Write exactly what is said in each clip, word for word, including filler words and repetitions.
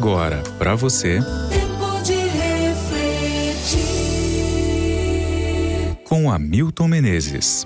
agora, para você, Tempo de refletir, com Hamilton Menezes.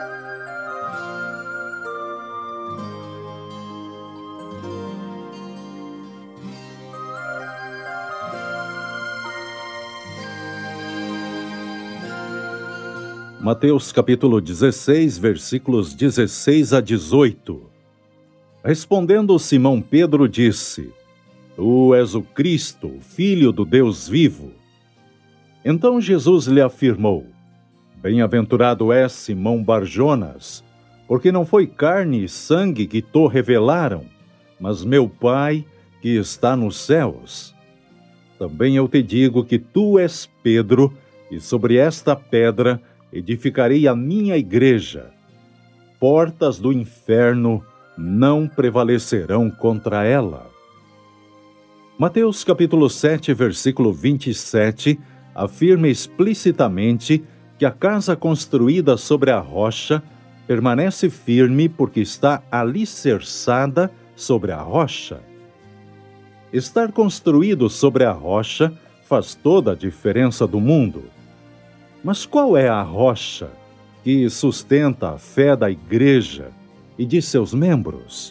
Mateus capítulo dezesseis, versículos dezesseis a dezoito. Respondendo Simão Pedro disse: Tu és o Cristo, o Filho do Deus vivo. Então Jesus lhe afirmou: Bem-aventurado és, Simão Barjonas, porque não foi carne e sangue que te revelaram, mas meu Pai que está nos céus. Também eu te digo que tu és Pedro, e sobre esta pedra edificarei a minha igreja. Portas do inferno não prevalecerão contra ela. Mateus capítulo sete, versículo vinte e sete, afirma explicitamente que a casa construída sobre a rocha permanece firme porque está alicerçada sobre a rocha. Estar construído sobre a rocha faz toda a diferença do mundo. Mas qual é a rocha que sustenta a fé da igreja e de seus membros?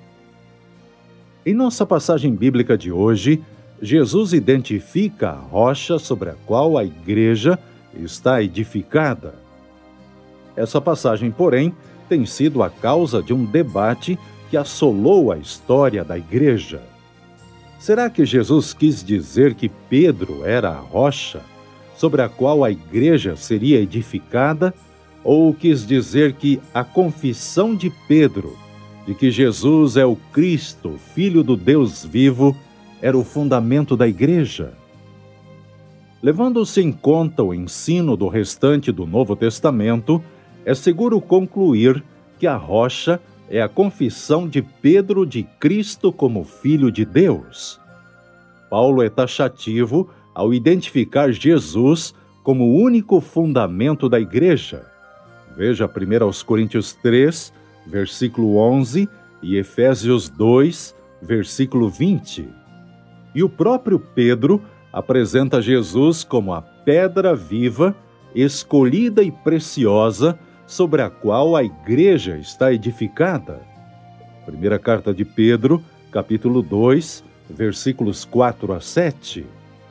Em nossa passagem bíblica de hoje, Jesus identifica a rocha sobre a qual a igreja está edificada. Essa passagem, porém, tem sido a causa de um debate que assolou a história da igreja. Será que Jesus quis dizer que Pedro era a rocha sobre a qual a igreja seria edificada, ou quis dizer que a confissão de Pedro de que Jesus é o Cristo, Filho do Deus vivo, era o fundamento da igreja? Levando-se em conta o ensino do restante do Novo Testamento, é seguro concluir que a rocha é a confissão de Pedro de Cristo como Filho de Deus. Paulo é taxativo ao identificar Jesus como o único fundamento da igreja. Veja primeiro aos Coríntios três, versículo onze, e Efésios dois, versículo vinte. E o próprio Pedro apresenta Jesus como a pedra viva, escolhida e preciosa, sobre a qual a igreja está edificada. Primeira carta de Pedro, capítulo dois, versículos quatro a sete.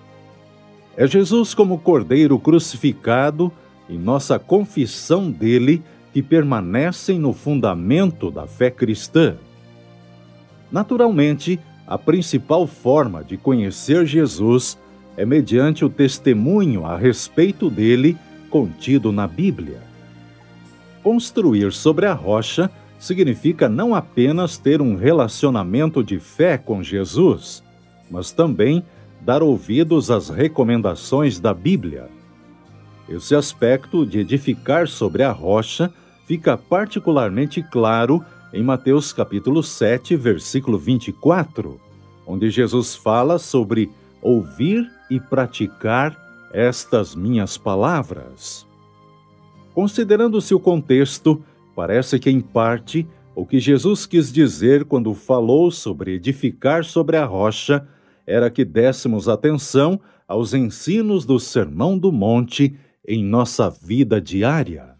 É Jesus como Cordeiro crucificado e nossa confissão dele que permanecem no fundamento da fé cristã. Naturalmente, a principal forma de conhecer Jesus é mediante o testemunho a respeito dele contido na Bíblia. Construir sobre a rocha significa não apenas ter um relacionamento de fé com Jesus, mas também dar ouvidos às recomendações da Bíblia. Esse aspecto de edificar sobre a rocha fica particularmente claro em Mateus capítulo sete, versículo vinte e quatro, onde Jesus fala sobre ouvir e praticar estas minhas palavras. Considerando-se o contexto, parece que, em parte, o que Jesus quis dizer quando falou sobre edificar sobre a rocha era que dessemos atenção aos ensinos do Sermão do Monte em nossa vida diária.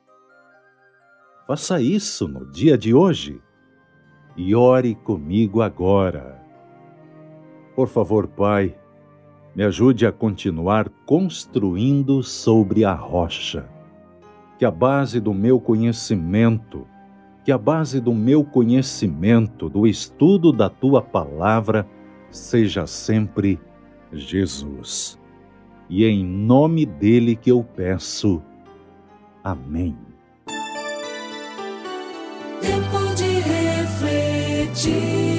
Faça isso no dia de hoje e ore comigo agora. Por favor, Pai, me ajude a continuar construindo sobre a rocha. Que a base do meu conhecimento, que a base do meu conhecimento, do estudo da Tua Palavra, seja sempre Jesus. E é em nome dele que eu peço. Amém. tempo de refletir.